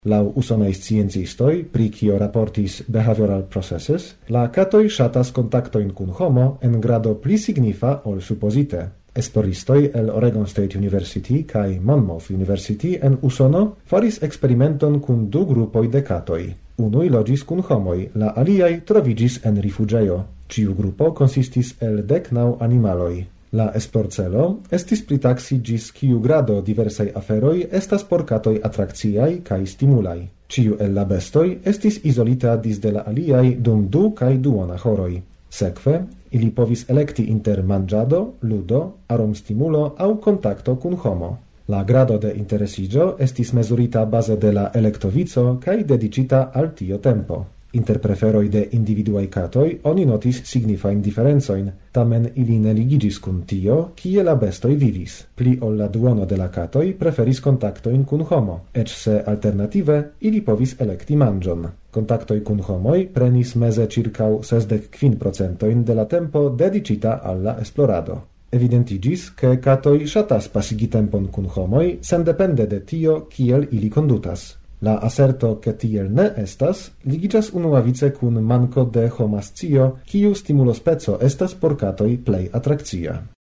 Lau usonaj sciencistoj, pri kio raportis behavioral processes, la katoj ŝatas kontaktojn kun homo en grado pli signifa ol supozite. Esploristoj el Oregon State University kaj Monmouth University en Usono faris eksperimenton kun du grupoj de katoj. Unuj loĝis kun homoj, la aliaj troviĝis en rifuĝejo. Ĉiu grupo konsistis el 19 animaloj. La esplorcelo estis pritaksi ĝis kiu grado diversaj aferoj estas por katoj atrakciaj kaj stimulaj. Ĉiu el la bestoj estis izolita disde la aliaj dum 2 kaj duona horoj. Sekve, ili povis elekti inter manĝado, ludo, aromstimulo aŭ kontakto kun homo. La grado de interesiĝo estis mezurita baze de la elektovico kaj dediĉita al tio tempo. Inter preferoj de individuaj katoj oni notis signifajn diferencojn, tamen ili ne ligiĝis kun tio, kie la bestoj vivis. Pli ol la duono de la katoj preferis kontaktojn kun homo, eĉ se alternative ili povis elekti manĝon. Kontaktoj kun homoj prenis meze ĉirkaŭ 65% de la tempo dediĉita al la esplorado. Evidentiĝis, ke katoj ŝatas pasigi tempon kun homoj sendepende de tio, kiel ili kondutas. La aserto che tiel ne estas ligiĝas unuavice kun manko de homa scio, kiu stimulospeco estas por katoj plej atrakcia.